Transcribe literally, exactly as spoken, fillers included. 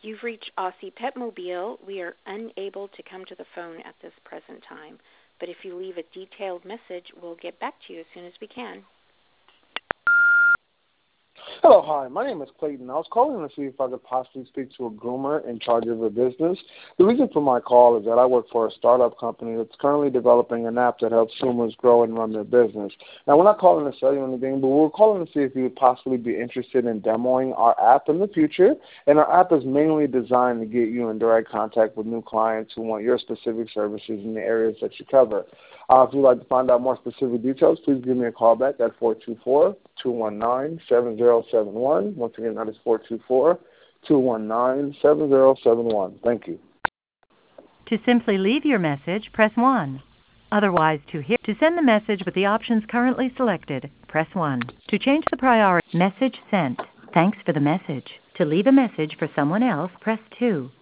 You've reached Aussie Petmobile. We are unable to come to the phone at this present time, but if you leave a detailed message, we'll get back to you as soon as we can. Hello, hi. My name is Clayton. I was calling to see if I could possibly speak to a groomer in charge of a business. The reason for my call is that I work for a startup company that's currently developing an app that helps groomers grow and run their business. Now, we're not calling to sell you anything, but we're calling to see if you would possibly be interested in demoing our app in the future. And our app is mainly designed to get you in direct contact with new clients who want your specific services in the areas that you cover. Uh, if you'd like to find out more specific details, please give me a call back at four two four, two one nine, seven zero seven one. Once again, that is four two four, two one nine, seven zero seven one. Thank you. To simply leave your message, press one. Otherwise, to hear to send the message with the options currently selected, press one. To change the priority, message sent. Thanks for the message. To leave a message for someone else, press two.